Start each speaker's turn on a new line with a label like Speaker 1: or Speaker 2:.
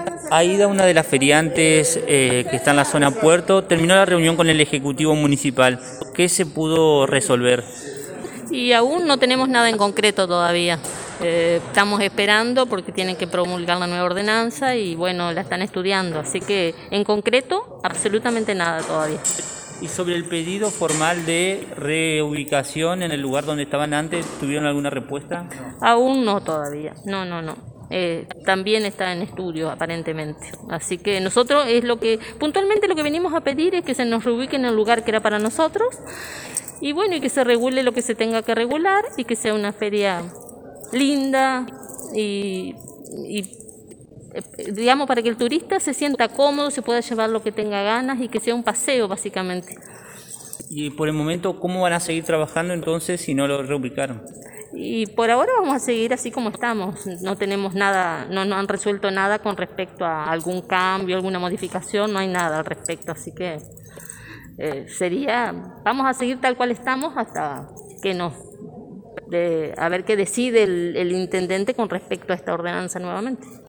Speaker 1: Aida, una de las feriantes que está en la zona puerto, terminó la reunión con el Ejecutivo Municipal. ¿Qué se pudo resolver?
Speaker 2: Y aún no tenemos nada en concreto todavía. Estamos esperando porque tienen que promulgar la nueva ordenanza y bueno, la están estudiando. Así que en concreto, absolutamente nada todavía.
Speaker 1: Y sobre el pedido formal de reubicación en el lugar donde estaban antes, ¿tuvieron alguna respuesta?
Speaker 2: Aún no todavía, no. También está en estudio aparentemente. Así que nosotros puntualmente lo que venimos a pedir es que se nos reubique en el lugar que era para nosotros y bueno, y que se regule lo que se tenga que regular y que sea una feria linda y digamos para que el turista se sienta cómodo, se pueda llevar lo que tenga ganas y que sea un paseo básicamente.
Speaker 1: Y por el momento, ¿cómo van a seguir trabajando entonces si no lo reubicaron?
Speaker 2: Y por ahora vamos a seguir así como estamos. No tenemos nada, no han resuelto nada con respecto a algún cambio, alguna modificación, no hay nada al respecto. Así que vamos a seguir tal cual estamos hasta que a ver qué decide el intendente con respecto a esta ordenanza nuevamente.